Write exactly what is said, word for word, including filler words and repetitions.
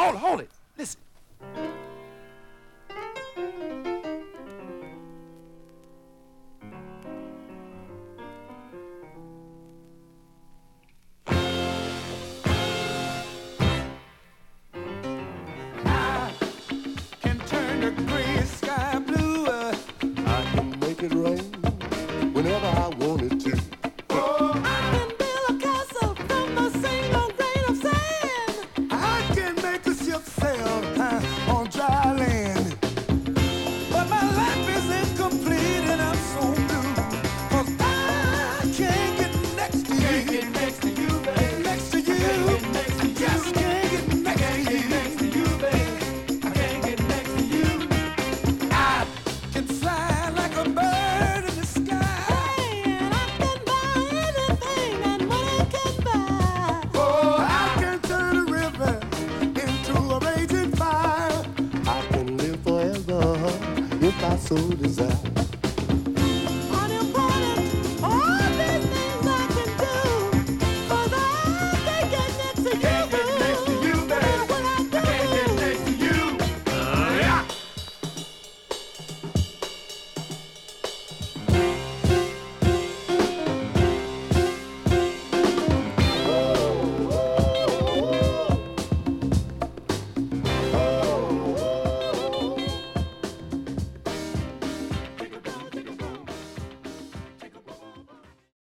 hold it, hold it. Listen. I can turn the gray sky blue. I can make it rain whenever I want it to. Oh, I can build a castle from a single grain of sand. I can make a ship sail uh, on dry land. But my life is incomplete and I'm so blue. 'Cause I can't get next to you. Can't get next to you, babe. Next to you. Can't get next to you. Just can't get next to you. Next to you, babe. I can't get next to you. I can fly like a bird in the sky. Hey, and I can buy anything that money can buy. Oh, I can turn a river into a raging fire. I can live forever if I so desire.